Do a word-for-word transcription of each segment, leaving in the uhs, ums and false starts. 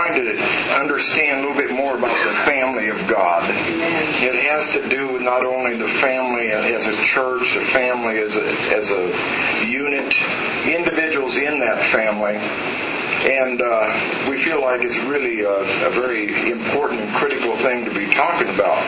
trying to understand a little bit more about the family of God. It has to do with not only the family as a church, the family as a, as a unit, individuals in that family. And uh, we feel like it's really a, a very important and critical thing to be talking about.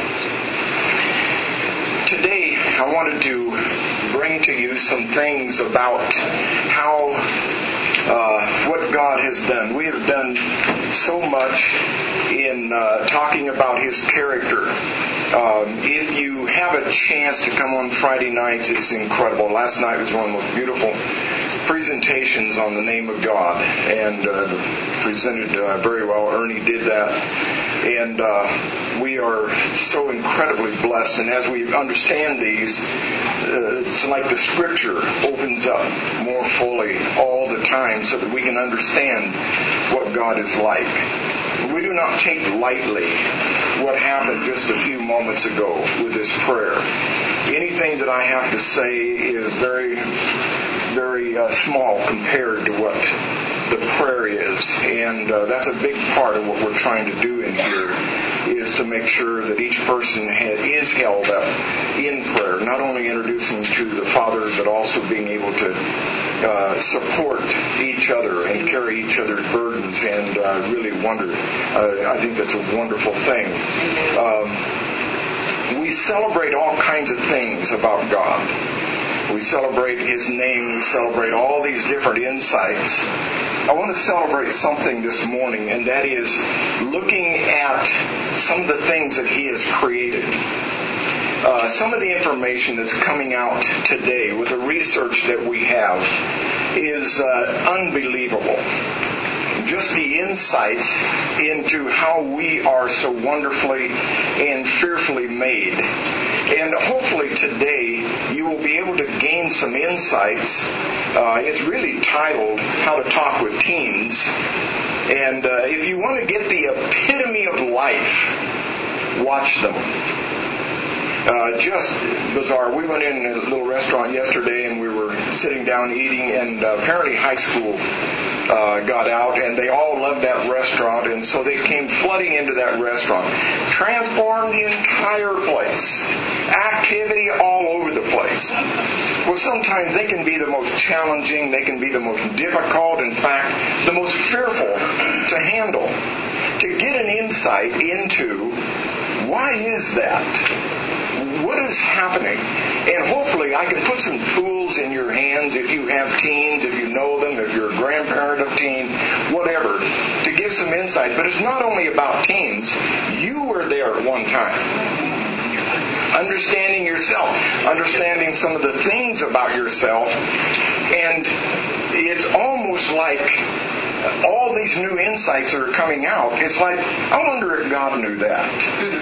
Today, I wanted to bring to you some things about how, uh, what God has done. We have done so much in uh, talking about His character. Um, if you have a chance to come on Friday nights, it's incredible. Last night was one of the most beautiful presentations on the name of God, and uh, presented uh, very well. Ernie did that, and uh, we are so incredibly blessed. And as we understand these, uh, it's like the Scripture opens up more fully all the time, so that we can understand what God is like. We do not take lightly what happened just a few moments ago with this prayer. Anything that I have to say is very, very uh, small compared to what the prayer is. And uh, that's a big part of what we're trying to do in here, is to make sure that each person ha- is held up in prayer, not only introducing to the Father, but also being able to uh, support each other and carry each other's burdens, and uh, really wonder. Uh, I think that's a wonderful thing. Um, we celebrate all kinds of things about God. We celebrate His name. We celebrate all these different insights. I want to celebrate something this morning, and that is looking at some of the things that He has created. Uh, some of the information that's coming out today with the research that we have is uh, unbelievable. Just the insights into how we are so wonderfully and fearfully made. And hopefully today you will be able to gain some insights. Uh, it's really titled How to Talk with Teens. And uh, if you want to get the epitome of life, watch them. Uh, just bizarre. We went in a little restaurant yesterday, and we were sitting down eating, and uh, apparently high school uh, got out, and they all loved that restaurant, and so they came flooding into that restaurant. Transformed the entire place. Activity all over the place. Well, sometimes they can be the most challenging, they can be the most difficult, in fact, the most fearful to handle. To get an insight into why is that? What is happening? And hopefully I can put some tools in your hands if you have teens, if you know them, if you're a grandparent of teens, whatever, to give some insight. But it's not only about teens. You were there at one time. Understanding yourself, understanding some of the things about yourself, and it's almost like all these new insights are coming out. It's like, I wonder if God knew that.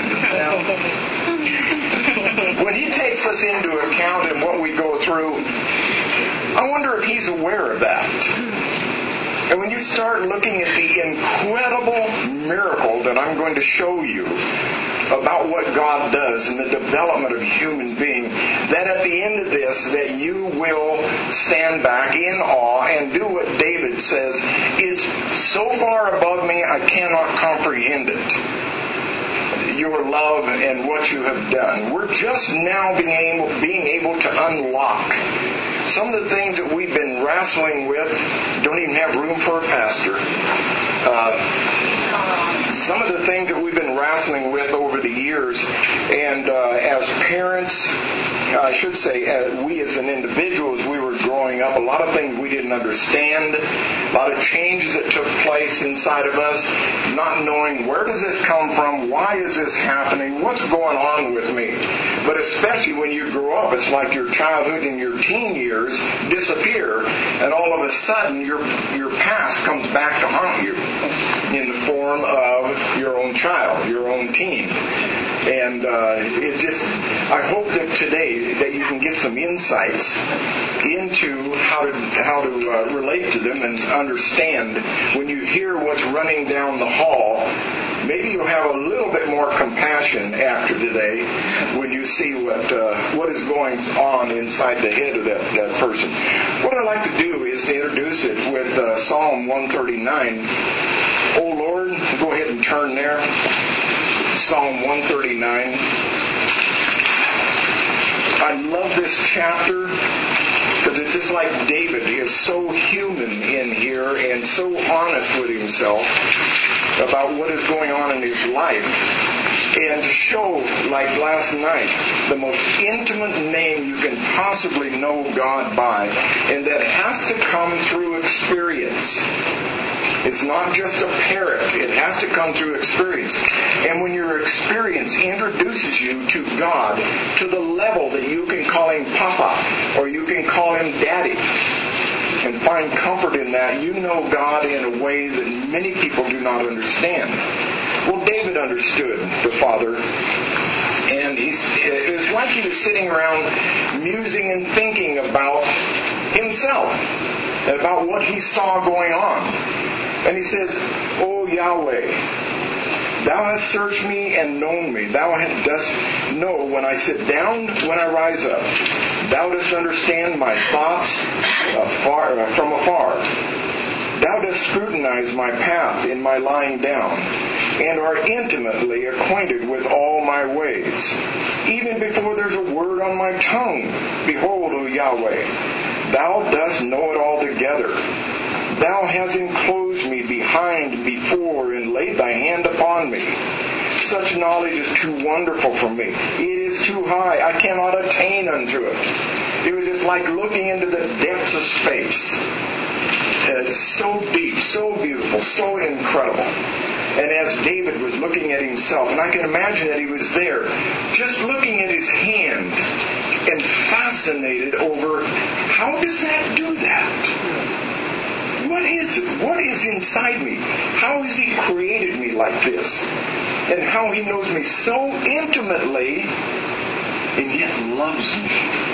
When He takes us into account in what we go through, I wonder if He's aware of that. And when you start looking at the incredible miracle that I'm going to show you about what God does in the development of a human being, that at the end of this, that you will stand back in awe and do what David says, it's so far above me I cannot comprehend it. Your love and what you have done. We're just now being able, being able to unlock some of the things that we've been wrestling with. Don't even have room for a pastor. Uh, some of the things that we've been wrestling with over the years, and uh, as parents, I should say, as we as an individual, as we were growing up, a lot of things we didn't understand, a lot of changes that took place inside of us, not knowing where does this come from, why is this happening, what's going on with me. But especially when you grow up, it's like your childhood and your teen years disappear, and all of a sudden your your past comes back to haunt you in the form of your own child, your own teen. And uh, it just, I hope that today that you can get some insights into how to how to uh, relate to them and understand when you hear what's running down the hall. Maybe you'll have a little bit more compassion after today when you see what uh, what is going on inside the head of that, that person. What I'd like to do is to introduce it with uh, Psalm one thirty-nine. O Lord, turn there? Psalm one thirty-nine. I love this chapter because it's just like David. He is so human in here and so honest with himself about what is going on in his life. And to show, like last night, the most intimate name you can possibly know God by, and that has to come through experience. It's not just a parrot. It has to come through experience. And when your experience introduces you to God to the level that you can call Him Papa, or you can call Him Daddy, and find comfort in that, you know God in a way that many people do not understand. Well, David understood the Father, and he's, it was like he was sitting around musing and thinking about himself, and about what he saw going on. And he says, "O Yahweh, Thou hast searched me and known me. Thou dost know when I sit down, when I rise up. Thou dost understand my thoughts afar, uh, from afar. Thou dost scrutinize my path in my lying down, and art intimately acquainted with all my ways. Even before there's a word on my tongue, behold, O Yahweh, Thou dost know it altogether. Thou hast enclosed me behind, before, and laid Thy hand upon me. Such knowledge is too wonderful for me. It is too high. I cannot attain unto it." It was just like looking into the depths of space. It's so deep, so beautiful, so incredible. And as David was looking at himself, and I can imagine that he was there, just looking at his hand and fascinated over, how does that do that? What is it? What is inside me? How has He created me like this? And how He knows me so intimately and yet loves me.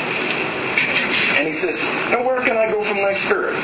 And He says, "Now where can I go from Thy Spirit?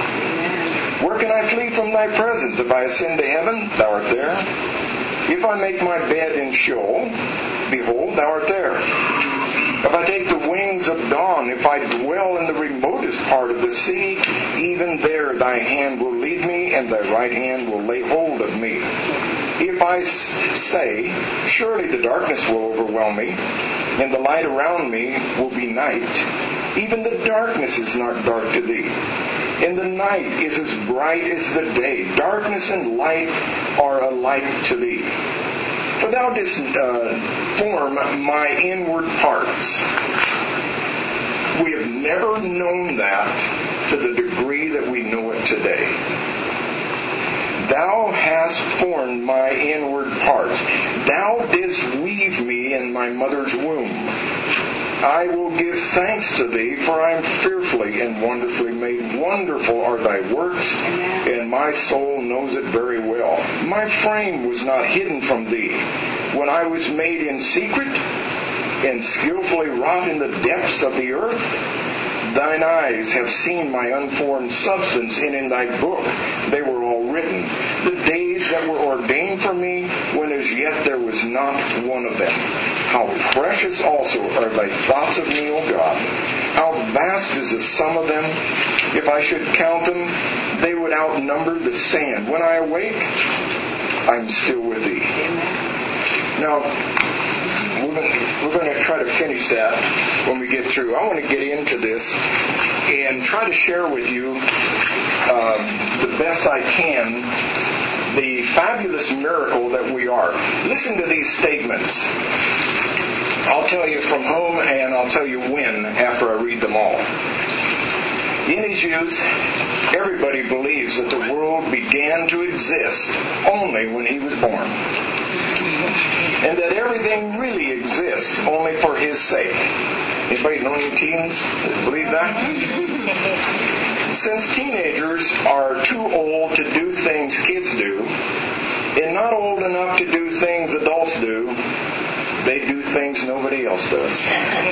Where can I flee from Thy presence? If I ascend to heaven, Thou art there. If I make my bed in Sheol, behold, Thou art there. If I take the wings of dawn, if I dwell in the remotest part of the sea, even there Thy hand will lead me, and Thy right hand will lay hold of me. If I say, surely the darkness will overwhelm me, and the light around me will be night, even the darkness is not dark to Thee. And the night is as bright as the day. Darkness and light are alike to Thee. For Thou didst uh, form my inward parts." We have never known that to the degree that we know it today. "Thou hast formed my inward parts. Thou didst weave me in my mother's womb. I will give thanks to Thee, for I am fearfully and wonderfully made. Wonderful are Thy works, and my soul knows it very well. My frame was not hidden from Thee, when I was made in secret and skillfully wrought in the depths of the earth. Thine eyes have seen my unformed substance, and in Thy book they were all written, the days that were ordained for me, when as yet there was not one of them. How precious also are Thy thoughts of me, O God! How vast is the sum of them! If I should count them, they would outnumber the sand. When I awake, I am still with Thee." Now, we're going to try to finish that when we get through. I want to get into this and try to share with you um, the best I can the fabulous miracle that we are. Listen to these statements. I'll tell you from whom and I'll tell you when after I read them all. In his youth, everybody believes that the world began to exist only when he was born, and that everything really exists only for his sake. Anybody know any teens that believe that? Since teenagers are too old to do things kids do, and not old enough to do things adults do, they do things nobody else does.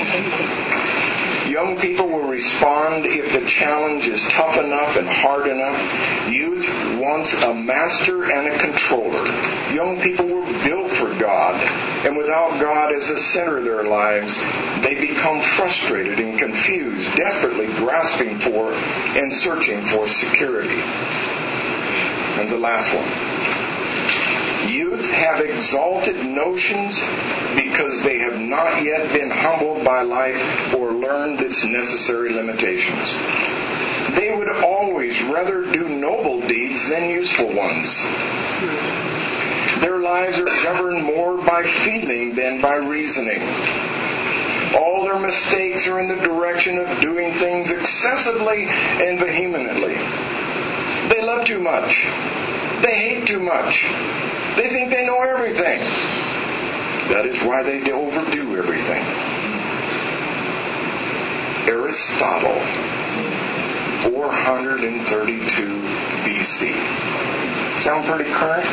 Young people will respond if the challenge is tough enough and hard enough. Youth wants a master and a controller. Young people were built for God, and without God as the center of their lives, they become frustrated and confused, desperately grasping for and searching for security. And the last one. Youth have exalted notions because they have not yet been humbled by life or learned its necessary limitations. They would always rather do noble deeds than useful ones. Their lives are governed more by feeling than by reasoning. All their mistakes are in the direction of doing things excessively and vehemently. They love too much. They hate too much. They think they know everything. That is why they overdo everything. Aristotle, four hundred thirty-two B C. Sound pretty current?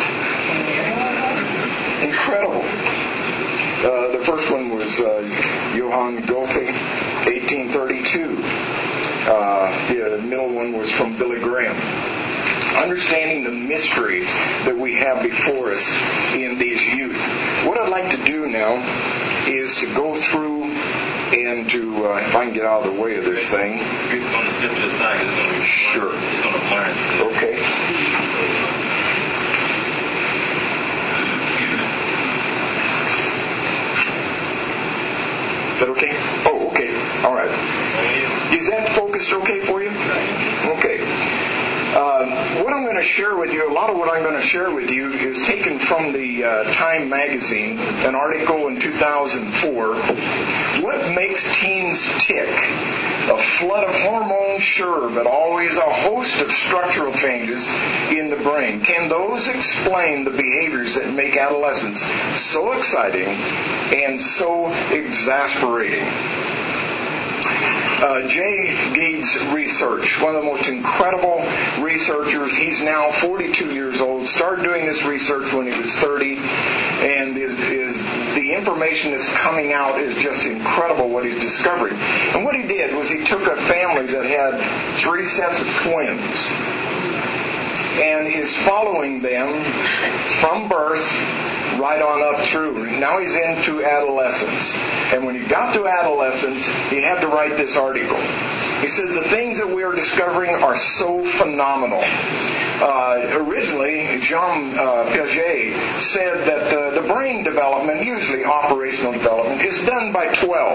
Incredible. Uh, the first one was uh, Johann Goethe, eighteen thirty-two. Uh, the middle one was from Billy Graham. Understanding the mystery that we have before us in these youth. What I'd like to do now is to go through and to, uh, if I can get out of the way of this thing. If you're going to step to the side, it's going to be sure. It's going to learn. Okay. Is that okay? Oh, okay. All right. Is that focused okay for you? Okay. Uh, what I'm going to share with you, a lot of what I'm going to share with you is taken from the uh, Time magazine, an article in two thousand four. What makes teens tick? A flood of hormones, sure, but always a host of structural changes in the brain. Can those explain the behaviors that make adolescence so exciting and so exasperating? Uh, Jay Geed's research, one of the most incredible researchers. He's now forty-two years old, started doing this research when he was thirty, and is, is the information that's coming out is just incredible what he's discovering. And what he did was he took a family that had three sets of twins and is following them from birth right on up through. Now he's into adolescence. And when he got to adolescence, he had to write this article. He says the things that we are discovering are so phenomenal. Uh, originally, Jean uh, Piaget said that uh, the brain development, usually operational development, is done by twelve.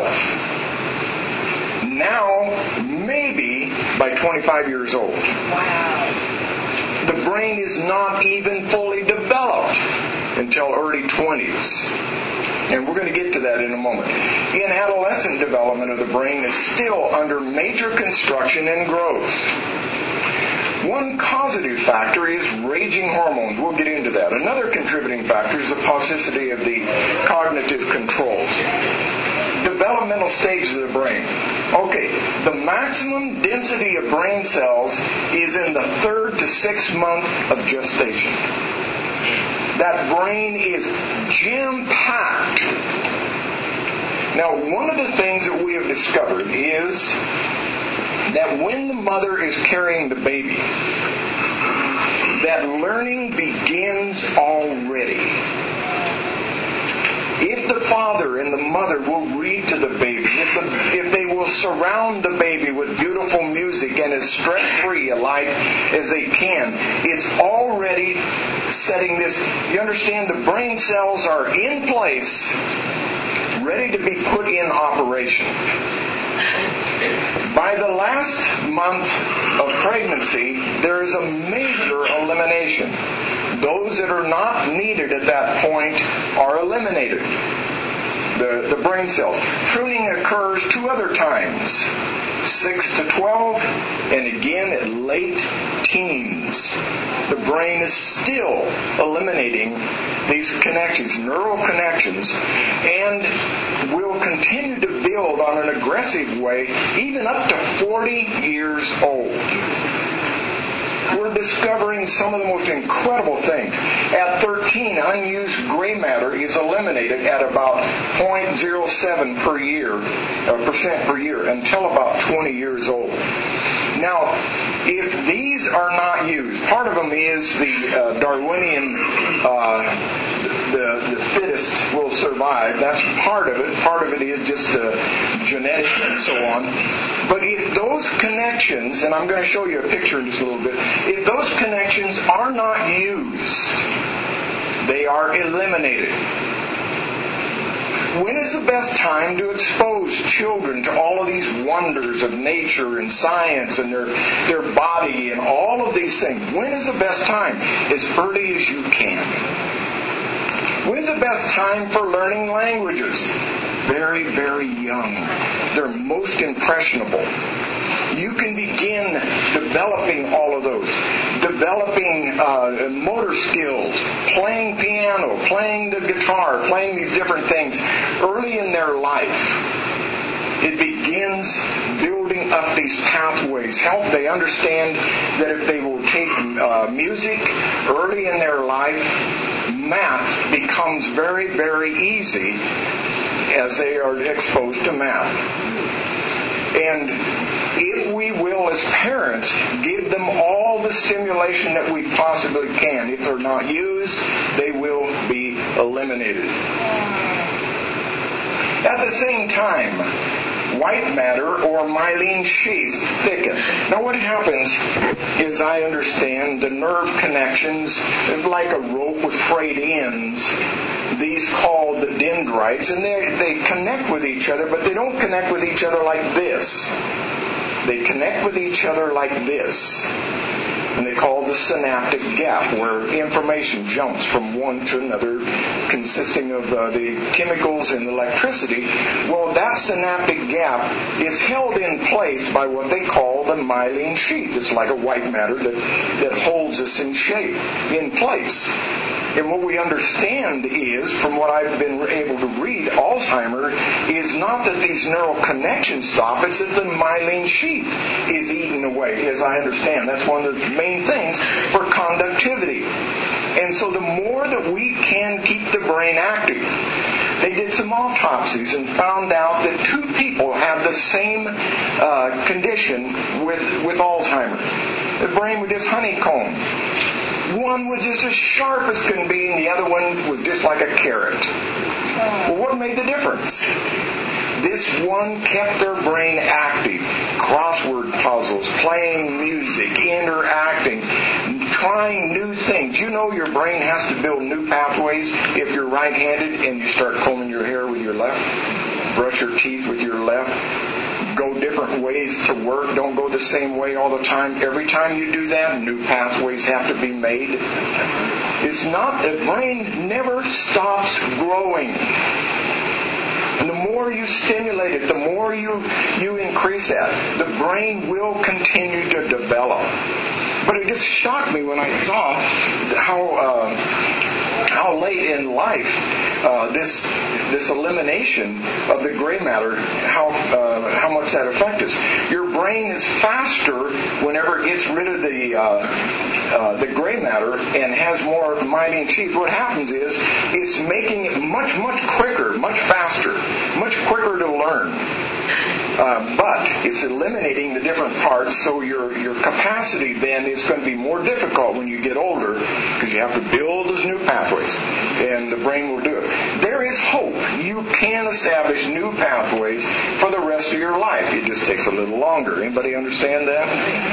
Now, maybe by twenty-five years old. Wow. The brain is not even fully developed until early twenties. And we're going to get to that in a moment. In adolescent development of the brain is still under major construction and growth. One causative factor is raging hormones. We'll get into that. Another contributing factor is the paucity of the cognitive controls. Developmental stages of the brain. Okay, the maximum density of brain cells is in the third to sixth month of gestation. That brain is jam-packed. Now, one of the things that we have discovered is that when the mother is carrying the baby, that learning begins already. If the father and the mother will read to the baby, if, the, if they will surround the baby with beautiful music and as stress-free a life as they can, it's already setting this. You understand, the brain cells are in place, ready to be put in operation. By the last month of pregnancy, there is a major elimination. Those that are not needed at that point are eliminated. The, the brain cells. Pruning occurs two other times. six to twelve, and again at late teens. The brain is still eliminating these connections, neural connections, and will continue to build on an aggressive way even up to forty years old. We're discovering some of the most incredible things. At thirteen, unused gray matter is eliminated at about zero point zero seven per year, uh, percent per year until about twenty years old. Now, if these are not used, part of them is the uh, Darwinian, uh, the, the fittest will survive. That's part of it. Part of it is just uh, genetics and so on. But if those connections, and I'm going to show you a picture in just a little bit, if those connections are not used, they are eliminated. When is the best time to expose children to all of these wonders of nature and science and their, their body and all of these things? When is the best time? As early as you can. When's the best time for learning languages? Very, very young. They're most impressionable. You can begin developing all of those. Developing uh, motor skills, playing piano, playing the guitar, playing these different things early in their life. It begins building up these pathways. Help they understand that if they will take uh, music early in their life, math becomes very, very easy as they are exposed to math. And if we will, as parents, give them all the stimulation that we possibly can. If they're not used, they will be eliminated. At the same time, white matter or myelin sheaths thicken. Now what happens is, I understand, the nerve connections, like a rope with frayed ends, these called the dendrites, and they, they connect with each other, but they don't connect with each other like this. They connect with each other like this. And they call it the synaptic gap, where information jumps from one to another, consisting of uh, the chemicals and electricity. Well, that synaptic gap is held in place by what they call the myelin sheath. It's like a white matter that, that holds us in shape, in place. And what we understand is, from what I've been able to read, Alzheimer is not that these neural connections stop, it's that the myelin sheath is eaten away, as I understand. That's one of the main things for conductivity. And so the more that we can keep the brain active, they did some autopsies and found out that two people have the same uh, condition with, with Alzheimer. The brain was just honeycombed. One was just as sharp as can be, and the other one was just like a carrot. Well, what made the difference? This one kept their brain active. Crossword puzzles, playing music, interacting, trying new things. You know your brain has to build new pathways if you're right-handed and you start combing your hair with your left, brush your teeth with your left, go different ways to work. Don't go the same way all the time. Every time you do that, new pathways have to be made. It's not, the brain never stops growing. And the more you stimulate it, the more you, you increase that, the brain will continue to develop. But it just shocked me when I saw how uh, how late in life uh, this this elimination of the gray matter, how uh, how much that affects us. Your brain is faster whenever it gets rid of the uh, uh, the gray matter and has more myelin sheath. What happens is it's making it much much quicker, much faster, much quicker to learn. Uh, but it's eliminating the different parts, so your your capacity then is going to be more difficult when you get older, because you have to build those new pathways, and the brain will do it. There is hope. You can establish new pathways for the rest of your life. It just takes a little longer. Anybody understand that?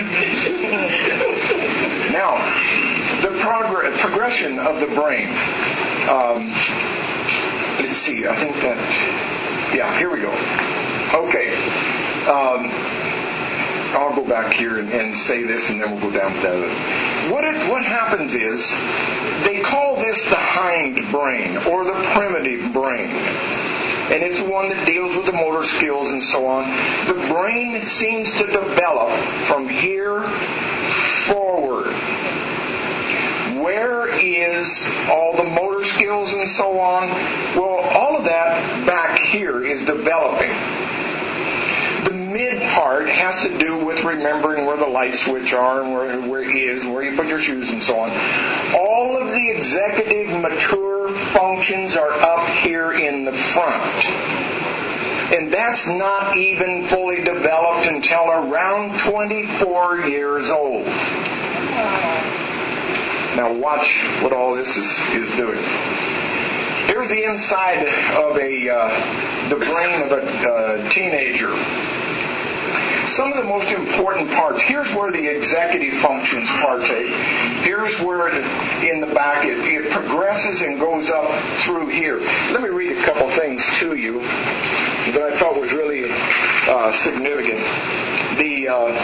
Now, the progress, progression of the brain. Um, let's see. I think that. Yeah, here we go. Okay. Um, I'll go back here and, and say this, and then we'll go down to that. What it, what happens is, they call this the hind brain, or the primitive brain. And it's the one that deals with the motor skills and so on. The brain seems to develop from here forward. Where is all the motor skills and so on? Well, all of that back here is developing. The mid part has to do with remembering where the light switch are and where, where it is and where you put your shoes and so on. All of the executive mature functions are up here in the front. And that's not even fully developed until around twenty-four years old. Now watch what all this is, is doing. Here's the inside of a uh, the brain of a uh, teenager. Some of the most important parts. Here's where the executive functions partake. Here's where, it, in the back, it, it progresses progresses and goes up through here. Let me read a couple things to you that I felt was really uh, significant. The uh,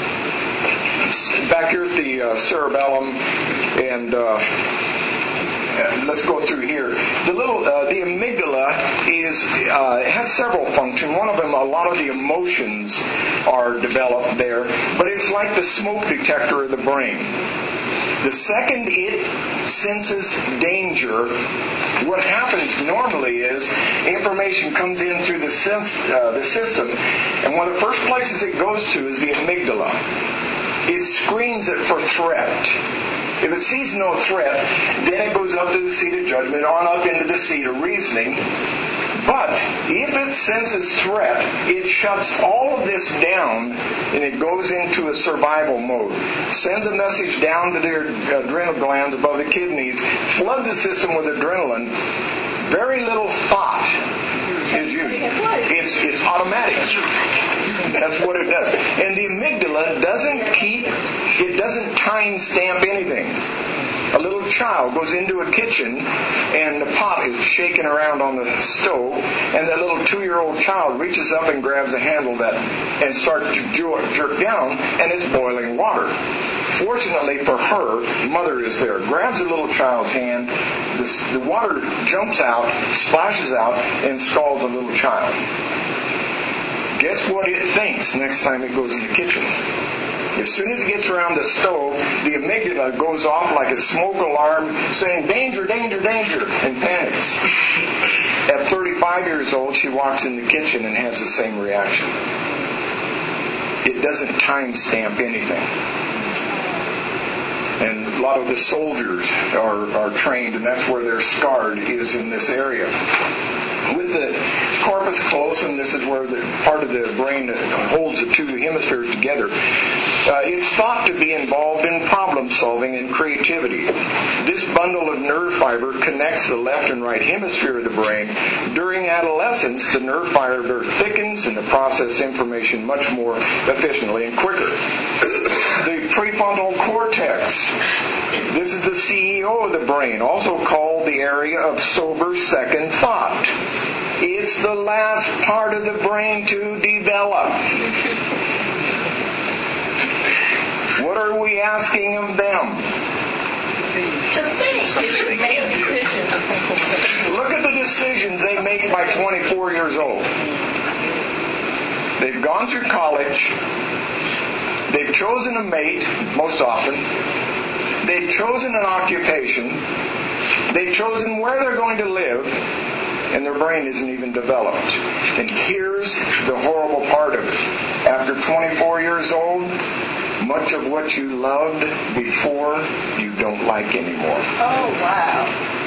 back here at the uh, cerebellum, and uh, let's go through here. The little, uh, the amygdala is uh, has several functions. One of them, a lot of the emotions are developed there, but it's like the smoke detector of the brain. The second it senses danger, what happens normally is information comes in through the sense, uh, the system, and one of the first places it goes to is the amygdala. It screens it for threat. If it sees no threat, then it goes up to the seat of judgment, on up into the seat of reasoning. But if it senses threat, it shuts all of this down and it goes into a survival mode. Sends a message down to their adrenal glands above the kidneys, floods the system with adrenaline. Very little thought is used. It's, it's automatic. That's what it does. And the amygdala doesn't keep, it doesn't time stamp anything. A little child goes into a kitchen and the pot is shaking around on the stove, and that little two-year-old child reaches up and grabs a handle that and starts to jerk down, and it's boiling water. Fortunately for her, mother is there, grabs the little child's hand, the, the water jumps out, splashes out, and scalds the little child. Guess what it thinks next time it goes in the kitchen? As soon as it gets around the stove, the amygdala goes off like a smoke alarm saying, danger, danger, danger, and panics. At thirty-five years old, she walks in the kitchen and has the same reaction. It doesn't time stamp anything. And a lot of the soldiers are, are trained, and that's where they're scarred, is in this area. With the corpus callosum, this is where the part of the brain that holds the two hemispheres together. Uh, it's thought to be involved in problem solving and creativity. This bundle of nerve fiber connects the left and right hemisphere of the brain. During adolescence, the nerve fiber thickens and to process information much more efficiently and quicker. The prefrontal cortex. This is the C E O of the brain, also called the area of sober second thought. It's the last part of the brain to develop. What are we asking of them? To think. Make decisions. Look at the decisions they make by twenty-four years old. They've gone through college. They've chosen a mate, most often. They've chosen an occupation. They've chosen where they're going to live. And their brain isn't even developed. And here's the horrible part of it. After twenty-four years old, much of what you loved before, you don't like anymore. Oh, wow.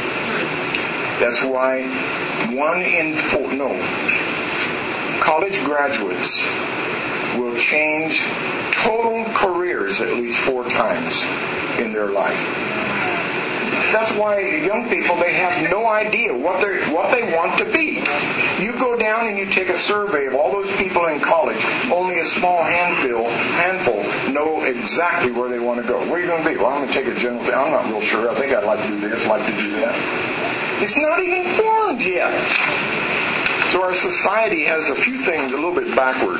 That's why one in four, no, college graduates will change total careers at least four times in their life. That's why young people, they have no idea what they what they want to be. You go down and you take a survey of all those people in college, only a small handful, handful know exactly where they want to go. Where are you going to be? Well, I'm going to take a general thing. I'm not real sure. I think I'd like to do this, like to do that. It's not even formed yet. So our society has a few things a little bit backwards.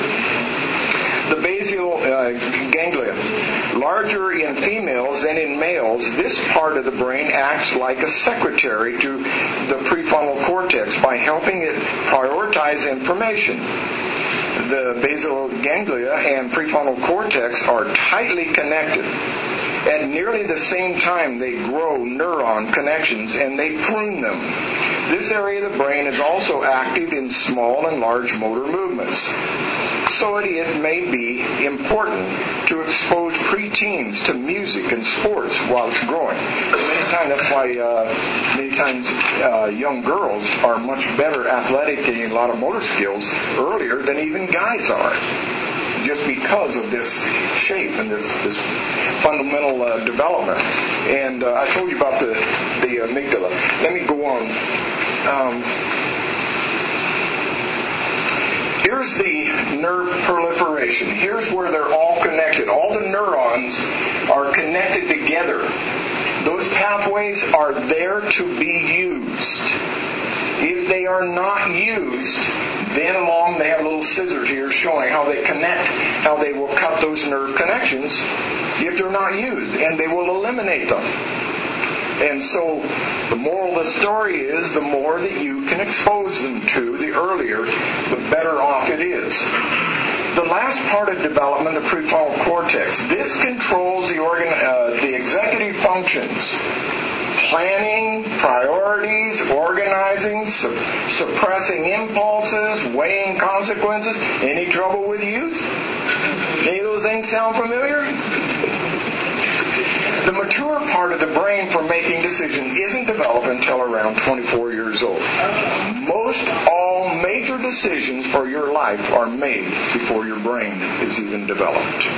The basal uh, ganglia, larger in females than in males, this part of the brain acts like a secretary to the prefrontal cortex by helping it prioritize information. The basal ganglia and prefrontal cortex are tightly connected. At nearly the same time, they grow neuron connections and they prune them. This area of the brain is also active in small and large motor movements. So it, it may be important to expose preteens to music and sports while it's growing. Many times, that's why uh, many times uh, young girls are much better athletically and a lot of motor skills earlier than even guys are, just because of this shape and this this fundamental uh, development. And uh, I told you about the the amygdala. Let me go on. Um, Here's the nerve proliferation. Here's where they're all connected. All the neurons are connected together. Those pathways are there to be used. If they are not used, then along they have little scissors here showing how they connect, how they will cut those nerve connections if they're not used, and they will eliminate them. And so the moral of the story is the more that you can expose them to, the earlier, the better off it is. The last part of development, the prefrontal cortex, this controls the organ, uh, the executive functions. Planning, priorities, organizing, su- suppressing impulses, weighing consequences. Any trouble with youth? Any of those things sound familiar? The mature part of the brain for making decisions isn't developed until around twenty-four years old. Most all major decisions for your life are made before your brain is even developed.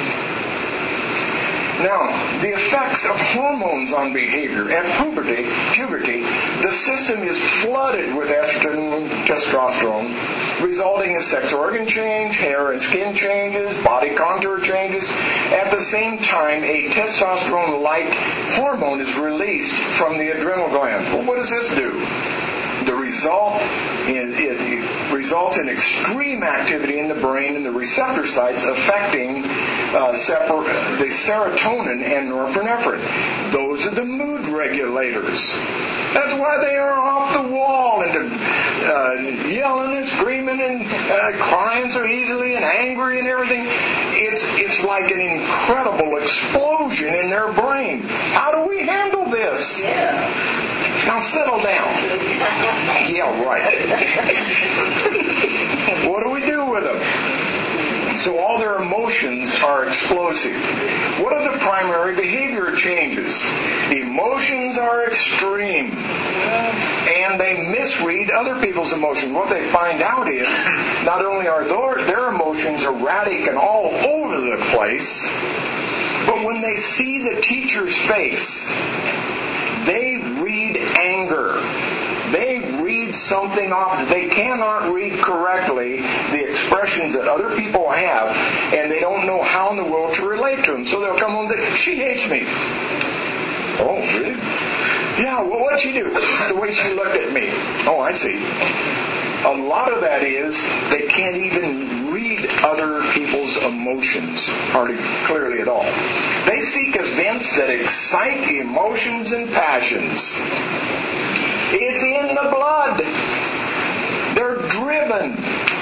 Now, the effects of hormones on behavior. At puberty, puberty, the system is flooded with estrogen and testosterone, resulting in sex organ change, hair and skin changes, body contour changes. At the same time, a testosterone-like hormone is released from the adrenal gland. Well, what does this do? The result in, it, it results in extreme activity in the brain and the receptor sites affecting uh, separ- the serotonin and norepinephrine. Those are the mood regulators. That's why they are off the wall and uh, yelling and screaming and uh, crying so easily and angry and everything. It's it's like an incredible explosion in their brain. How do we handle this? Yeah. Now settle down. Yeah, right. What do we do with them? So all their emotions are explosive. What are the primary behavior changes? Emotions are extreme. And they misread other people's emotions. What they find out is, not only are their, their emotions erratic and all over the place, but when they see the teacher's face, they read anger. They read something off. They cannot read correctly the expressions that other people have, and they don't know how in the world to relate to them. So they'll come home and say, she hates me. Oh, really? Yeah, well, what'd she do? The way she looked at me. Oh, I see. A lot of that is they can't even read other people's emotions hardly clearly at all. They seek events that excite emotions and passions. It's in the blood. They're driven.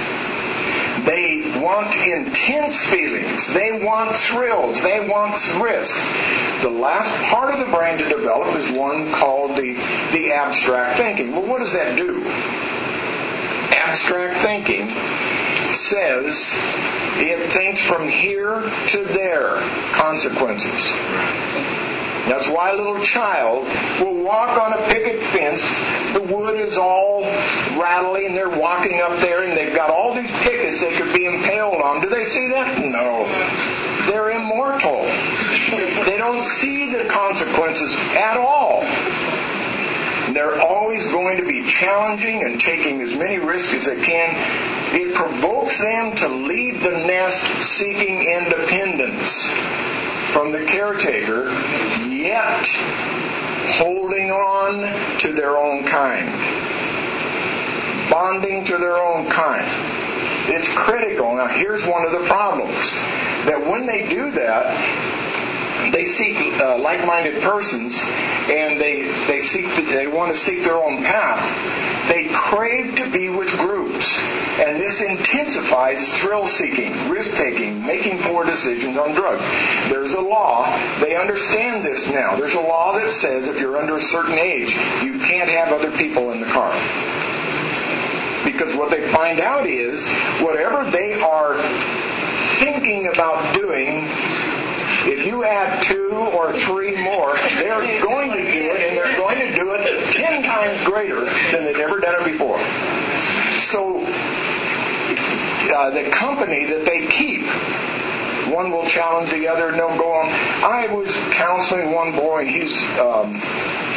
They want intense feelings. They want thrills. They want risk. The last part of the brain to develop is one called the, the abstract thinking. Well, what does that do? Abstract thinking says it thinks from here to there consequences. That's why a little child will walk on a picket fence. The wood is all rattly and they're walking up there and they've got all these pickets they could be impaled on. Do they see that? No. They're immortal. They don't see the consequences at all. They're always going to be challenging and taking as many risks as they can. It provokes them to leave the nest seeking independence from the caretaker, yet holding on to their own kind. Bonding to their own kind. It's critical. Now here's one of the problems. That when they do that, they seek uh, like-minded persons, and they they seek the, they want to seek their own path. They crave to be with groups, and this intensifies thrill-seeking, risk-taking, making poor decisions on drugs. There's a law. They understand this now. There's a law that says if you're under a certain age, you can't have other people in the car. Because what they find out is whatever they are thinking about doing, if you add two or three more, they're going to do it, and they're going to do it ten times greater than they've ever done it before. So uh, the company that they keep, one will challenge the other, and they'll go on. I was counseling one boy, and he's um,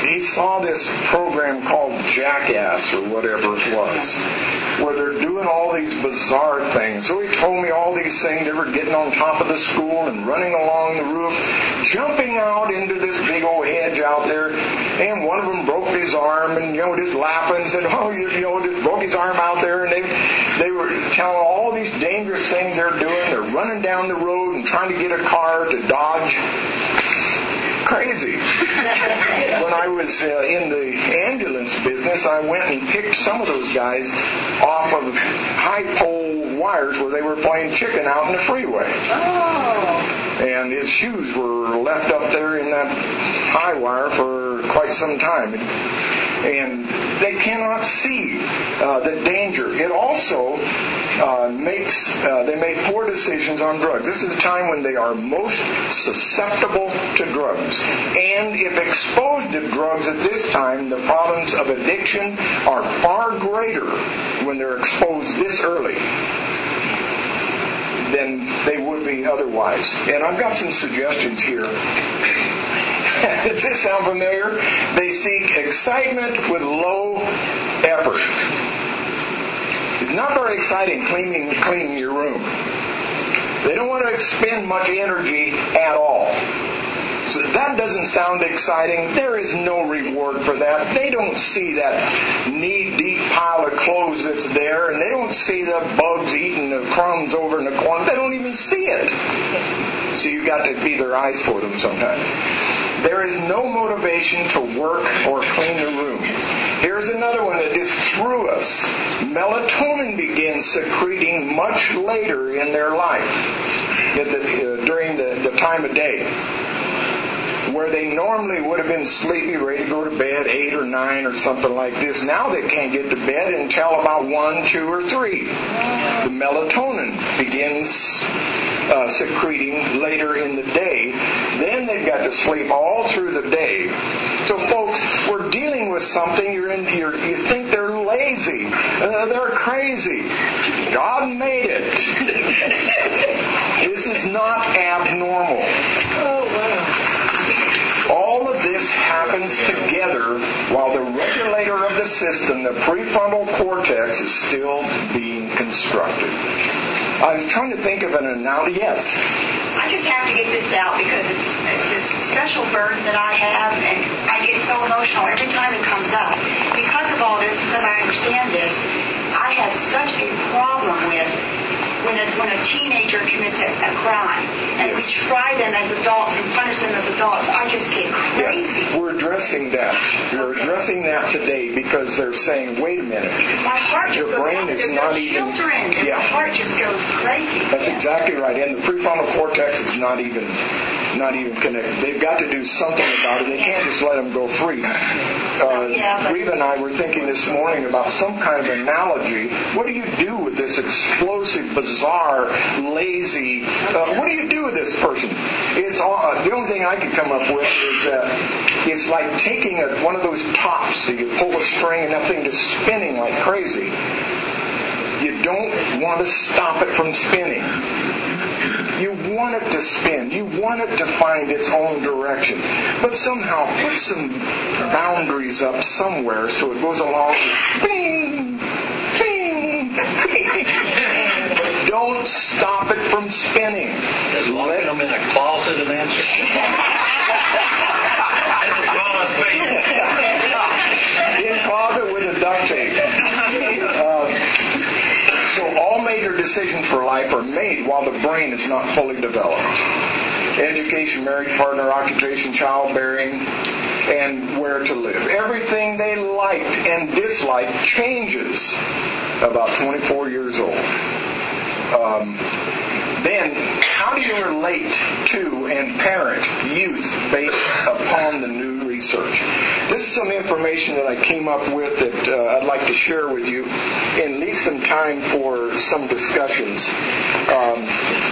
he saw this program called Jackass or whatever it was, where they're doing all these bizarre things. So he told me all these things. They were getting on top of the school and running along the roof, jumping out into this big old hedge out there. And one of them broke his arm, and you know, just laughing, said, "Oh, you, you know, just broke his arm out there." And they they were telling all these dangerous things they're doing. They're running down the road and trying to get a car to dodge. Crazy. When I was uh, in the ambulance business, I went and picked some of those guys off of high pole wires where they were playing chicken out in the freeway. Oh. And his shoes were left up there in that high wire for quite some time. And they cannot see uh, the danger. It also uh, makes, uh, they make poor decisions on drugs. This is a time when they are most susceptible to drugs. And if exposed to drugs at this time, the problems of addiction are far greater when they're exposed this early than they would be otherwise. And I've got some suggestions here. Does this sound familiar? They seek excitement with low effort. It's not very exciting cleaning cleaning your room. They don't want to expend much energy at all. So that doesn't sound exciting. There is no reward for that. They don't see that knee-deep pile of clothes that's there, and they don't see the bugs eating the crumbs over in the corner. They don't even see it. So you've got to be their eyes for them sometimes. There is no motivation to work or clean the room. Here's another one that just threw us. Melatonin begins secreting much later in their life, at the, uh, during the, the time of day, where they normally would have been sleepy, ready to go to bed, eight or nine or something like this. Now they can't get to bed until about one, two, or three. The melatonin begins uh, secreting later in the day. Then they've got to sleep all through the day. So, folks, we're dealing with something. You're in. You're, you think they're lazy. Uh, they're crazy. God made it. This is not abnormal. Oh, wow. All of this happens together while the regulator of the system, the prefrontal cortex, is still being constructed. I was trying to think of an analogy. Yes? I just have to get this out because it's, it's a special burden that I have, and I get so emotional every time it comes up. Because of all this, because I understand this, I have such a problem with when a, when a teenager commits a, a crime, and yes. we try them as adults and punish them as adults. I just get crazy. Yeah, we're addressing that. We're okay. addressing that today because they're saying, wait a minute. Because my heart just Your goes brain out. is They're not even... children, and yeah. my heart just goes crazy. That's yeah. exactly right. And the prefrontal cortex is not even not even connected. They've got to do something about it. They can't just let them go free. Uh, yeah, but... Reva and I were thinking this morning about some kind of analogy. What do you do with this explosive, bizarre, lazy... Uh, what do you do with this person? It's all, uh, the only thing I could come up with is that it's like taking a, one of those tops. So you pull a string and that thing is spinning like crazy. You don't want to stop it from spinning. You want it to spin. You want it to find its own direction. But somehow put some boundaries up somewhere so it goes along. Bing! Bing! Bing! Don't stop it from spinning. Just locking them in a closet and answer. At the smallest space. In closet with a duct tape. Uh, So all major decisions for life are made while the brain is not fully developed. Education, marriage, partner, occupation, childbearing, and where to live. Everything they liked and disliked changes about twenty-four years old. Um, then, how do you relate to and parent youth based upon the new research? This is some information that I came up with that uh, I'd like to share with you and leave some time for some discussions. Um,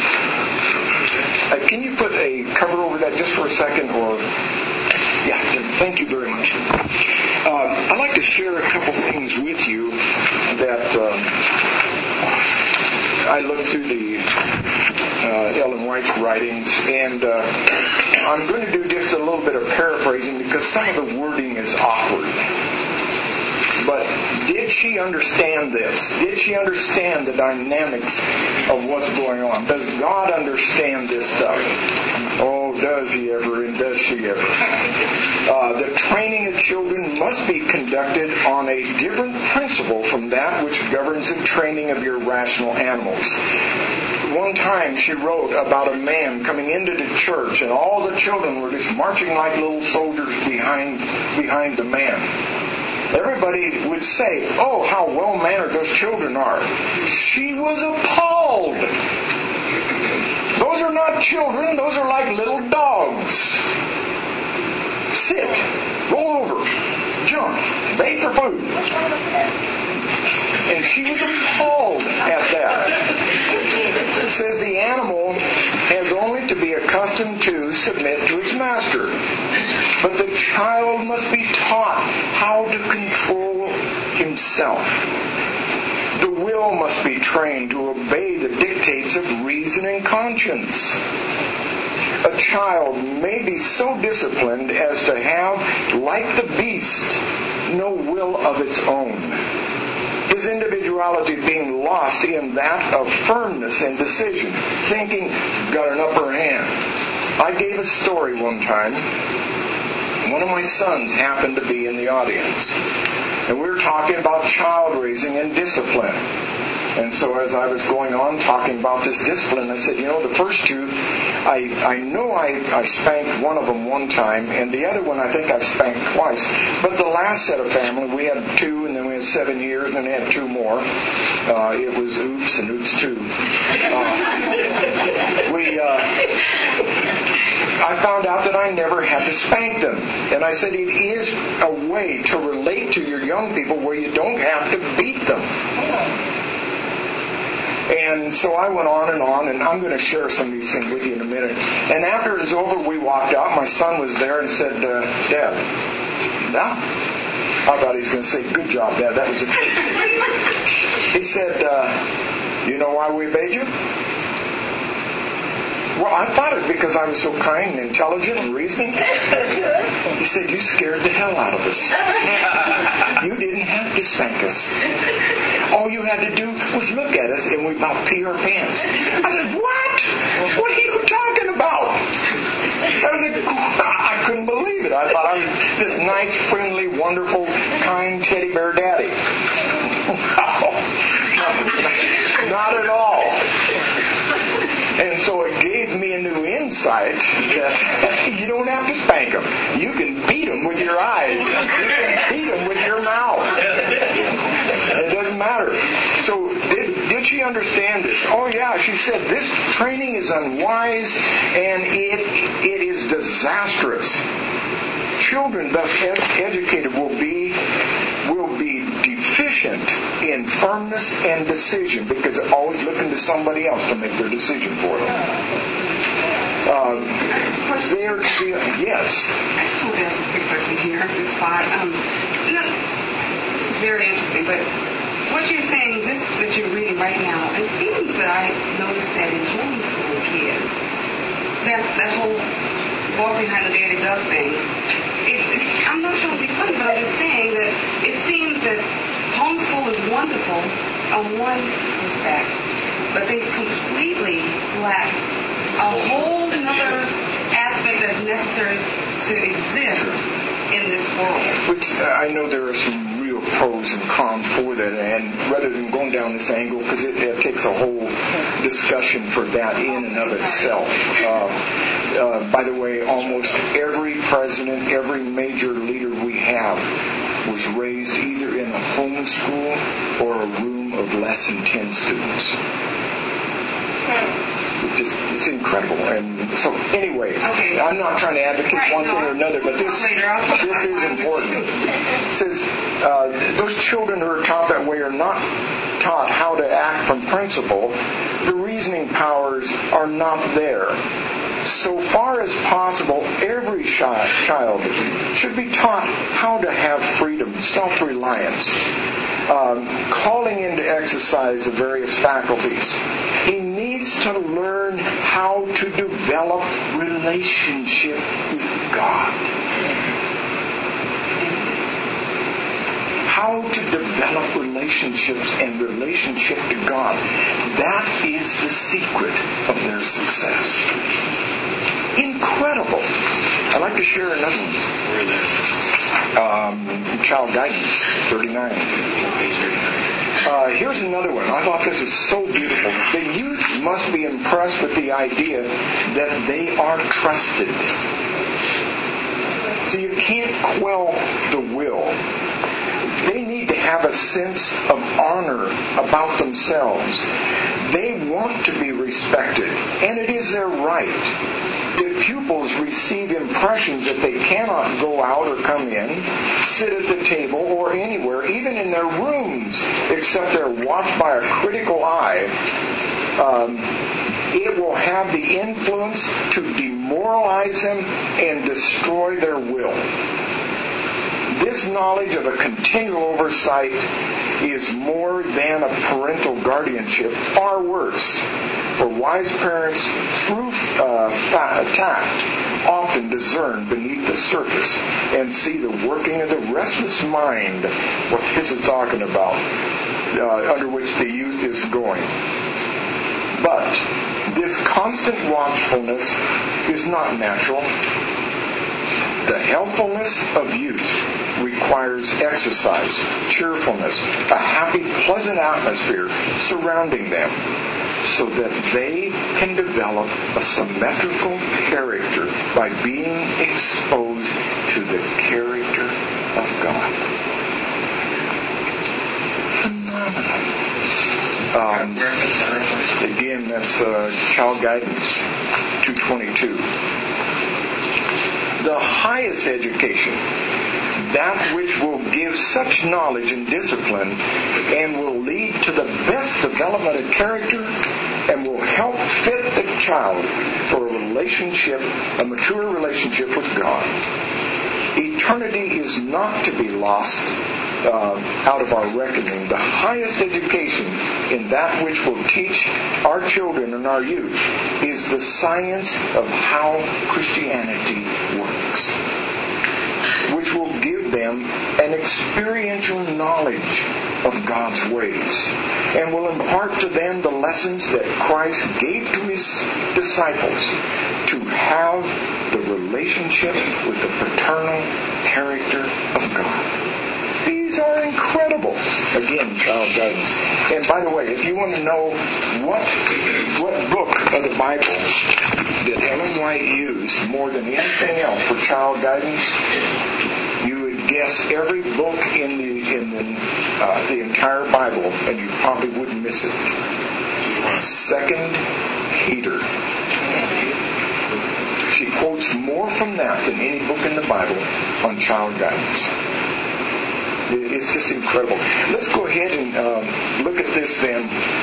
uh, can you put a cover over that just for a second? Or yeah, thank you very much. Uh, I'd like to share a couple things with you that... Um, I looked through the uh, Ellen White's writings, and uh, I'm going to do just a little bit of paraphrasing because some of the wording is awkward. But did she understand this? Did she understand the dynamics of what's going on? Does God understand this stuff? Oh, does He ever, and does she ever? Uh, the training of children must be conducted on a different principle from that which governs the training of your rational animals. One time she wrote about a man coming into the church, and all the children were just marching like little soldiers behind behind the man. Everybody would say, oh, how well-mannered those children are. She was appalled. Those are not children. Those are like little dogs. Sit, roll over, jump, beg for food. And she was appalled at that. It says the animal has only to be accustomed to submit to its master. But the child must be taught how to control himself. The will must be trained to obey the dictates of reason and conscience. A child may be so disciplined as to have, like the beast, no will of its own. His individuality being lost in that of firmness and decision, thinking, got an upper hand. I gave a story one time. One of my sons happened to be in the audience. And we were talking about child raising and discipline. And so as I was going on talking about this discipline, I said, you know, the first two, I, I know I, I spanked one of them one time, and the other one I think I spanked twice. But the last set of family, we had two, and then we had seven years, and then we had two more. Uh, it was oops and oops two. Uh, we... Uh, I found out that I never had to spank them. And I said, it is a way to relate to your young people where you don't have to beat them. And so I went on and on, and I'm going to share some of these things with you in a minute. And after it was over, we walked out. My son was there and said, uh, Dad, that? I thought he was going to say, good job, Dad. That was a treat. He said, uh, you know why we obeyed you? Well, I thought it was because I was so kind and intelligent and reasoning. He said, you scared the hell out of us. You didn't have to spank us. All you had to do was look at us and we about pee our pants. I said, what? What are you talking about? I was like, I couldn't believe it. I thought I was this nice, friendly, wonderful, kind teddy bear daddy. No, not at all. And so it gave me a new insight that you don't have to spank them. You can beat them with your eyes. You can beat them with your mouth. It doesn't matter. So did, did she understand this? Oh yeah, she said this training is unwise and it it is disastrous. Children thus educated will be will be deficient in firmness and decision because they're always looking to somebody else to make their decision for them. Um, they're, yes. I just want to ask a quick question here at this spot. Um, no, this is very interesting, but what you're saying, this that you're reading right now, it seems that I noticed that in homeschool kids, that that whole walk behind the daddy duck thing. It's, it's, I'm not trying to be funny, but I'm just saying that it seems that homeschool is wonderful on one respect, but they completely lack a whole other aspect that's necessary to exist in this world. Which uh, I know there are some real pros and cons for that, and rather than going down this angle, because it, it takes a whole discussion for that in and of itself. Uh, uh, by the way, almost every president, every major leader we have was raised either in a home school or a room of less than ten students. It's, just, it's incredible. And so anyway, okay. I'm not trying to advocate right, one no, thing or another, but this, this is important. It says uh, those children who are taught that way are not taught how to act from principle. The reasoning powers are not there. So far as possible, every child should be taught how to have freedom, self-reliance, um, calling into exercise the various faculties. He needs needs to learn how to develop relationship with God. How to develop relationships and relationship to God. That is the secret of their success. Incredible. I'd like to share another one. Um, Child Guidance, thirty-nine. Uh, here's another one. I thought this was so beautiful. The youth must be impressed with the idea that they are trusted. So you can't quell the will. They need to have a sense of honor about themselves. They want to be respected, and it is their right. If pupils receive impressions that they cannot go out or come in, sit at the table, or anywhere, even in their rooms, except they're watched by a critical eye, um, it will have the influence to demoralize them and destroy their will. This knowledge of a continual oversight is more than a parental guardianship, far worse. For wise parents, through uh, tact, often discern beneath the surface and see the working of the restless mind, what this is talking about, uh, under which the youth is going. But this constant watchfulness is not natural. The healthfulness of youth requires exercise, cheerfulness, a happy, pleasant atmosphere surrounding them, so that they can develop a symmetrical character by being exposed to the character of God. Phenomenal. Um, again, that's uh, Child Guidance two twenty-two. The highest education, that which will give such knowledge and discipline and will lead to the best development of character and will help fit the child for a relationship, a mature relationship with God. Eternity is not to be lost uh, out of our reckoning. The highest education in that which will teach our children and our youth is the science of how Christianity works, which will give them an experiential knowledge of God's ways and will impart to them the lessons that Christ gave to His disciples to have the relationship with the paternal character of God. These are incredible. Again, Child Guidance. And by the way, if you want to know what what book of the Bible that Ellen White used more than anything else for Child Guidance, you would guess every book in the in the uh, the entire Bible, and you probably wouldn't miss it. Second Peter. She quotes more from that than any book in the Bible on child guidance. It's just incredible. Let's go ahead and um, look at this then.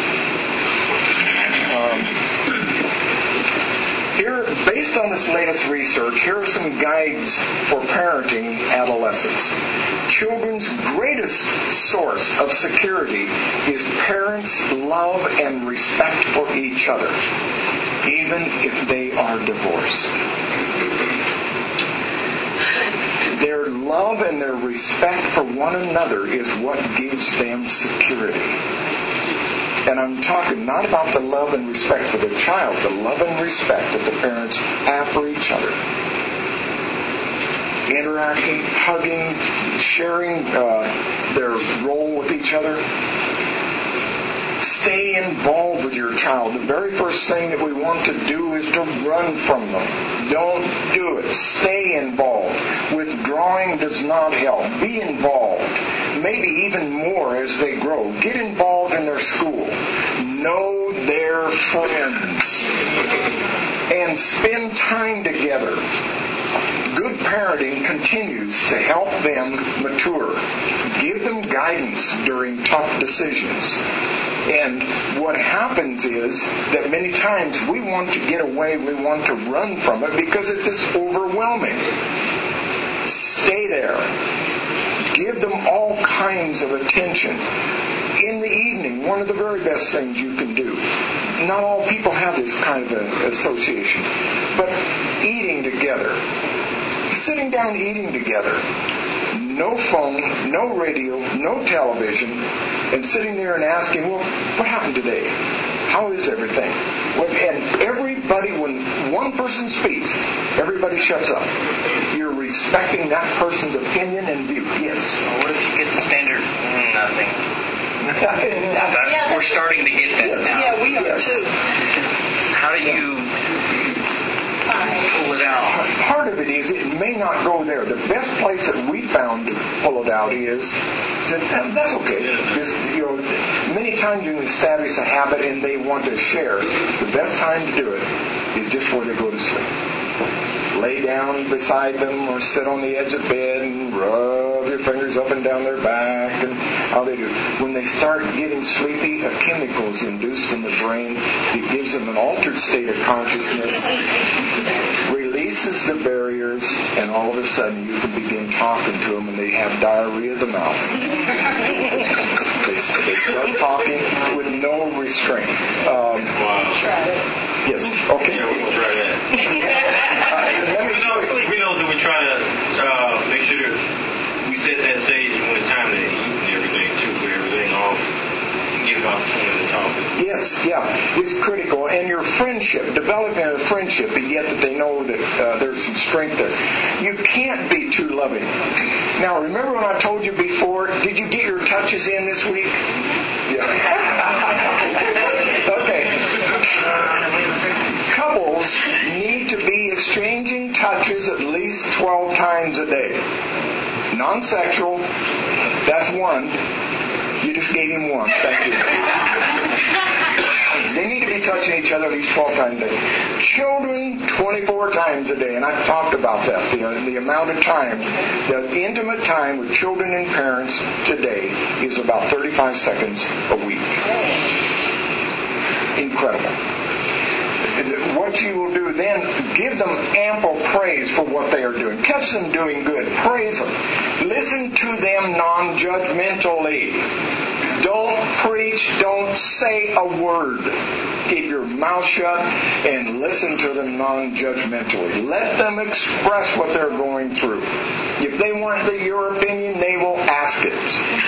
Um, here, based on this latest research, here are some guides for parenting adolescents. Children's greatest source of security is parents' love and respect for each other, even if they are divorced. Their love and their respect for one another is what gives them security. And I'm talking not about the love and respect for the child, the love and respect that the parents have for each other. Interacting, hugging, sharing uh, their role with each other. Stay involved with your child. The very first thing that we want to do is to run from them. Don't do it. Stay involved. Withdrawing does not help. Be involved. Maybe even more as they grow. Get involved in their school. Know their friends. And spend time together. Good parenting continues to help them mature. Give them guidance during tough decisions. And what happens is that many times we want to get away, we want to run from it because it's just overwhelming. Stay there. Give them all kinds of attention. In the evening, one of the very best things you can do, not all people have this kind of a association. But eating together, sitting down eating together, no phone, no radio, no television, and sitting there and asking, well, what happened today? How is everything? Well, and everybody, when one person speaks, everybody shuts up. You're respecting that person's opinion and view. Yes. Well, what if you get the standard? Mm, nothing. That's, Yeah, we're starting to get that Yes. now. Yeah, we are Yes. too. How do you pull it out? Part of it is it may not go there. The best place that we found to pull it out is that that's okay. This, you know, many times you establish a habit and they want to share. The best time to do it is just before they go to sleep. Lay down beside them or sit on the edge of bed and rub your fingers up and down their back and how they do. When they start getting sleepy, a chemical is induced in the brain that gives them an altered state of consciousness, releases the barriers, and all of a sudden you can begin talking to them and they have diarrhea of the mouth. they, they start talking with no restraint. Um, Wow. Tried it. yes, okay. Yeah, we're going to try that. Let me We know, we know that we're trying to uh, make sure that we set that stage when it's time to eat and everything, too, put everything off and give them opportunity to talk. Yes, yeah, it's critical. And your friendship, developing a friendship, and yet that they know that uh, there's some strength there. You can't be too loving. Now, remember when I told you before, did you get your touches in this week? Yeah. Okay. Couples need to be exchanging touches at least twelve times a day. Non-sexual, that's one. You just gave him one. Thank you. They need to be touching each other at least twelve times a day. Children, twenty-four times a day. And I've talked about that. The, the amount of time, the intimate time with children and parents today is about thirty-five seconds a week. Incredible. What you will do then, give them ample praise for what they are doing. Catch them doing good. Praise them. Listen to them non-judgmentally. Don't preach. Don't say a word. Keep your mouth shut and listen to them non-judgmentally. Let them express what they're going through. If they want the, your opinion, they will ask it.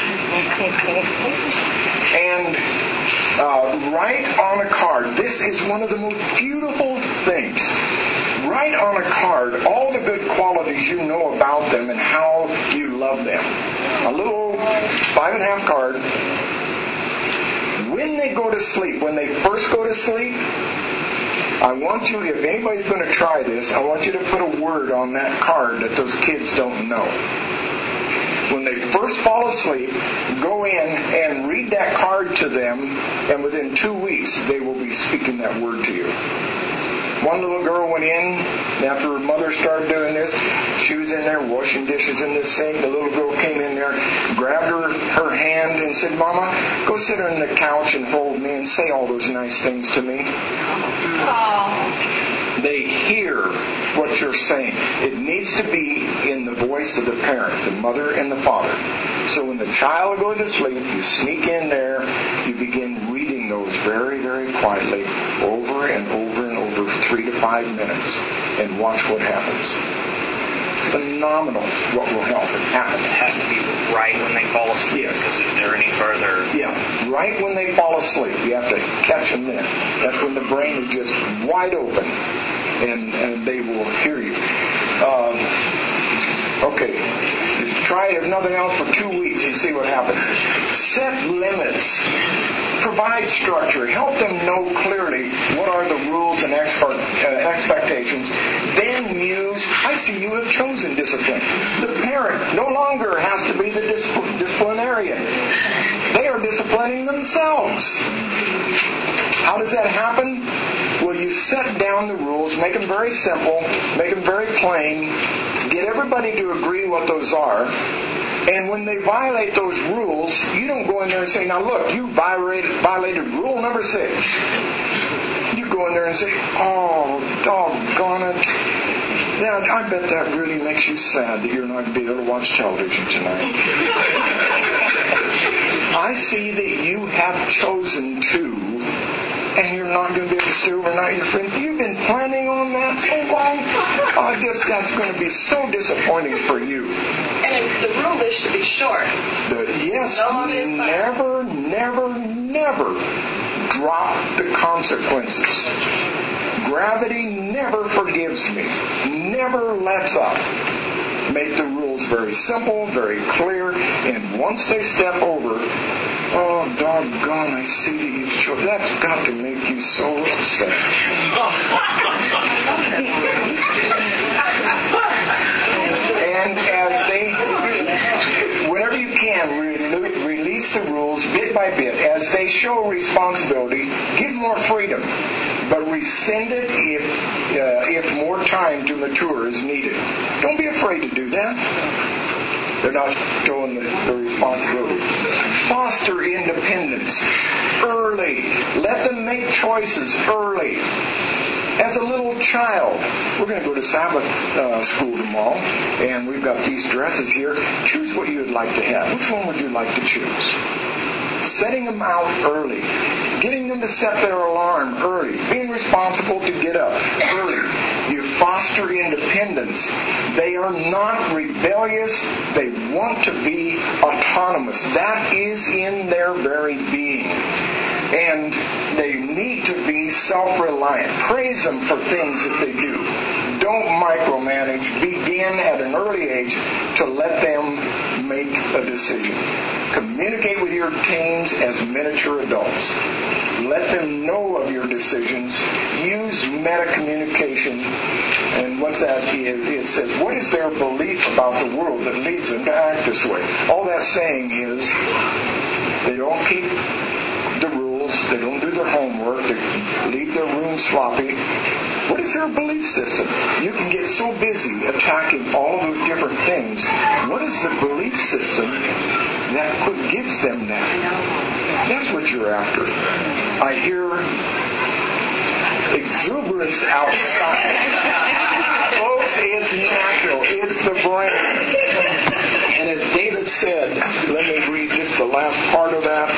And uh, write on a card. This is one of the most beautiful things. Write on a card all the good qualities you know about them and how you love them. A little five and a half card. When they go to sleep, when they first go to sleep, I want you, if anybody's going to try this, I want you to put a word on that card that those kids don't know. When they first fall asleep, go in and read that card to them, and within two weeks, they will be speaking that word to you. One little girl went in after her mother started doing this. She was in there washing dishes in the sink. The little girl came in there, grabbed her, her hand and said, Mama, go sit on the couch and hold me and say all those nice things to me. Oh. They hear what you're saying. It needs to be in the voice of the parent, the mother and the father. So when the child goes to sleep, you sneak in there, you begin reading those very, very quietly over and over and over for three to five minutes and watch what happens. Phenomenal what will help and happen. It has to be right when they fall asleep, Yes. because if they're any further... Yeah, right when they fall asleep. You have to catch them then. That's when the brain is just wide open, and, and they will hear you. Um, okay, just try it, if nothing else, for two weeks and see what happens. Set limits. Provide structure. Help them know clearly what are the rules and expert, uh, expectations. Then use, I see you have chosen discipline. The parent no longer has to be the discipl- disciplinarian. They are disciplining themselves. How does that happen? Well, you set down the rules, make them very simple, make them very plain, get everybody to agree what those are. And when they violate those rules, you don't go in there and say, now look, you violated, violated rule number six. You go in there and say, oh, doggone it. Now, I bet that really makes you sad that you're not going to be able to watch television tonight. I see that you have chosen to and you're not going to be able to stay overnight with your friends. You've been planning on that so long. I guess that's going to be so disappointing for you. And the rule is to be short. The, yes, No longer than five. never, never, never drop the consequences. Gravity never forgives me, never lets up. Make the rules very simple, very clear, and once they step over, oh, doggone, I see that you've chosen. That's got to make you so upset. And as they, whenever you can, re- release the rules bit by bit. As they show responsibility, give more freedom, but rescind it if uh, if more time to mature is needed. Don't be afraid to do that. They're not showing the, the responsibility. Foster independence early. Let them make choices early. As a little child, we're going to go to Sabbath uh, school tomorrow, and we've got these dresses here. Choose what you would like to have. Which one would you like to choose? Setting them out early. Getting them to set their alarm early. Being responsible to get up early. You foster independence. They are not rebellious. They want to be autonomous. That is in their very being. And they need to be self-reliant. Praise them for things that they do. Don't micromanage. Begin at an early age to let them make a decision. Communicate with your teens as miniature adults. Let them know of your decisions. Use meta-communication. And what's that is, it says, what is their belief about the world that leads them to act this way? All that's saying is, they don't keep the rules, they don't do their homework, they leave their room sloppy. What is their belief system? You can get so busy attacking all those different things. What is the belief system that gives them that? That's what you're after. I hear exuberance outside. Folks, it's natural. It's the brain. And as David said, let me read just the last part of that.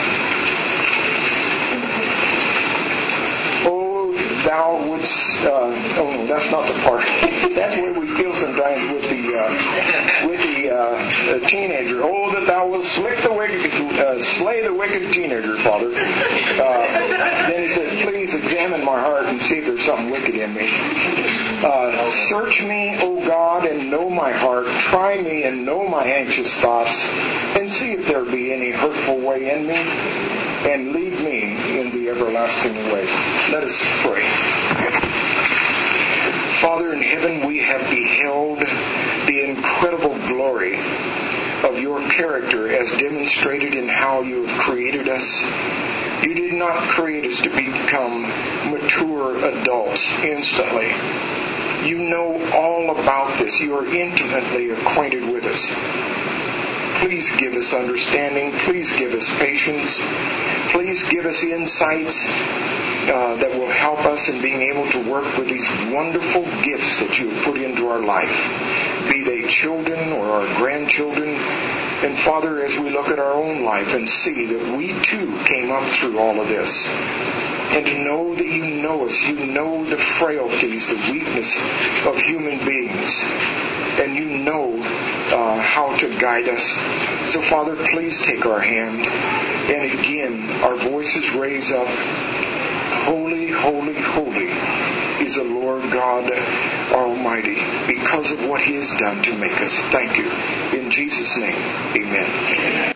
Oh, thou wouldst, uh, oh no, that's not the part. That's the way we feel sometimes with the, uh, with the, uh, the teenager. Oh, that thou wouldst slick the wicked, uh, slay the wicked teenager, Father. Uh, then he says, please examine my heart and see if there's something wicked in me. Uh, search me, O God, and know my heart. Try me and know my anxious thoughts, and see if there be any hurtful way in me, and lead me in the everlasting way. Let us pray. Father in heaven, we have beheld the incredible glory of your character as demonstrated in how you have created us. You did not create us to become mature adults instantly. You know all about this. You are intimately acquainted with us. Please give us understanding. Please give us patience. Please give us insights uh, that will help us in being able to work with these wonderful gifts that you have put into our life, be they children or our grandchildren. And Father, as we look at our own life and see that we too came up through all of this, and to know that you know us, you know the frailties, the weakness of human beings, and you know uh, how to guide us. So Father, please take our hand, and again, our voices raise up, holy, holy, holy is the Lord God Almighty, because of what He has done to make us. Thank you. In Jesus' name, amen.